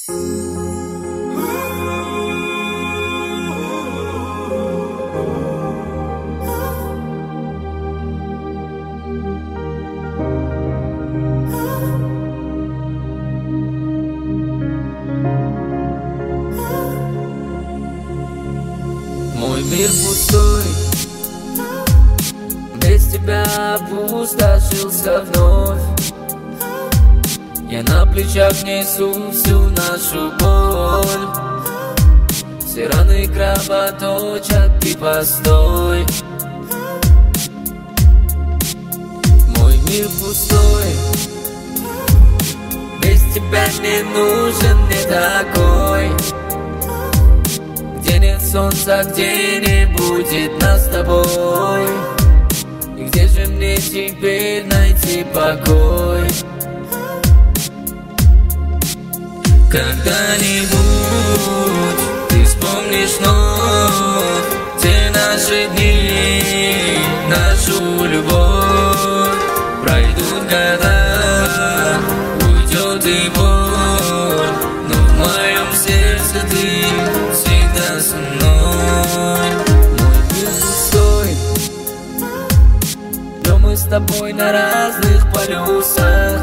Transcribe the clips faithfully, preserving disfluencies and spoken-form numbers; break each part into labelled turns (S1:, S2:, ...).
S1: Мой мир пустой, без тебя опустошился вновь. Я на плечах несу всю нашу боль. Все раны кровоточат, ты постой. Мой мир пустой, без тебя не нужен мне такой. Где нет солнца, где не будет нас с тобой. И где же мне теперь найти покой? Когда-нибудь ты вспомнишь вновь те наши дни, нашу любовь. Пройдут года, уйдет и боль, но в моем сердце ты всегда со мной. Мой мир пустой, но мы с тобой на разных полюсах.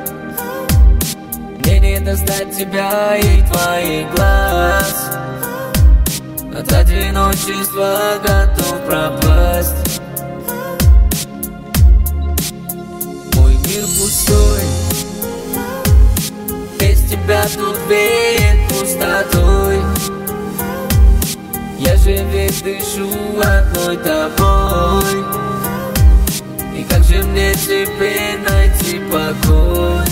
S1: Мне не достать тебя и твоих глаз. От одиночества готов пропасть. Мой мир пустой, без тебя тут веет пустотой. Я же ведь дышу одной тобой. И как же мне теперь найти покой?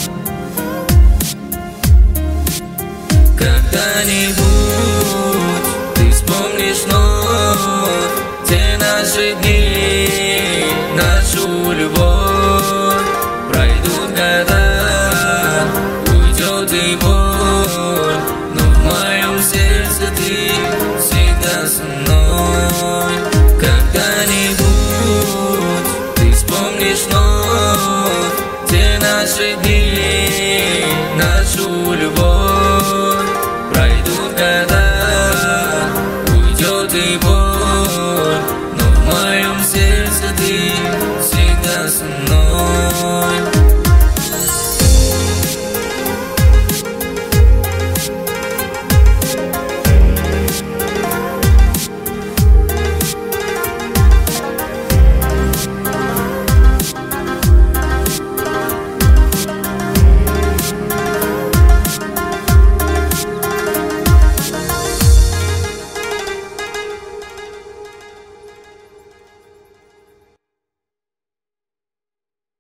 S1: Когда-нибудь ты вспомнишь вновь те наши дни, нашу любовь. Пройдут года, уйдет и боль, но в моем сердце ты всегда со мной. Когда-нибудь ты вспомнишь вновь те наши дни, нашу любовь.